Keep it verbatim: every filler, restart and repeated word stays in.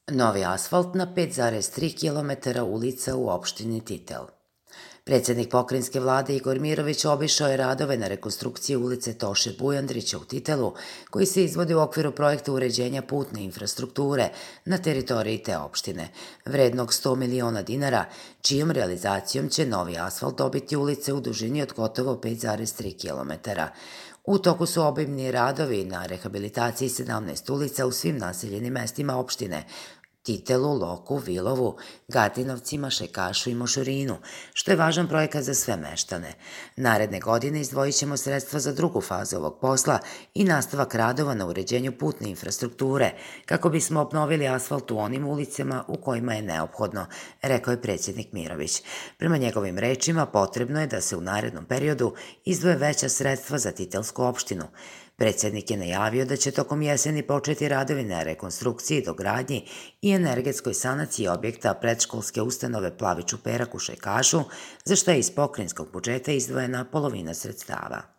Novi asfalt na pet zarez tri kilometara ulica u opštini Titel. Predsednik pokrajinske vlade Igor Mirović obišao je radove na rekonstrukciji ulice Toše Bujandrića u Titelu, koji se izvodi u okviru projekta uređenja putne infrastrukture na teritoriji te opštine, vrednog sto miliona dinara, čijom realizacijom će novi asfalt dobiti ulice u dužini od gotovo pet zarez tri kilometara. U toku su obimni radovi na rehabilitaciji sedamnaest ulica u svim naseljenim mestima opštine, Titelu, Loku, Vilovu, Gatinovcima, Šajkašu i Mošurinu, što je važan projekat za sve meštane. Naredne godine izdvojit ćemo sredstva za drugu fazu ovog posla i nastavak radova na uređenju putne infrastrukture, kako bismo obnovili asfalt u onim ulicama u kojima je neophodno, rekao je predsjednik Mirović. Prema njegovim rečima, potrebno je da se u narednom periodu izdvoje veća sredstva za Titelsku opštinu. Predsednik je najavio da će tokom jeseni početi radovi na rekonstrukciji, dogradnji i energetskoj sanaciji objekta predškolske ustanove Plavi čuperak u Šajkašu, za što je iz pokrajinskog budžeta izdvojena polovina sredstava.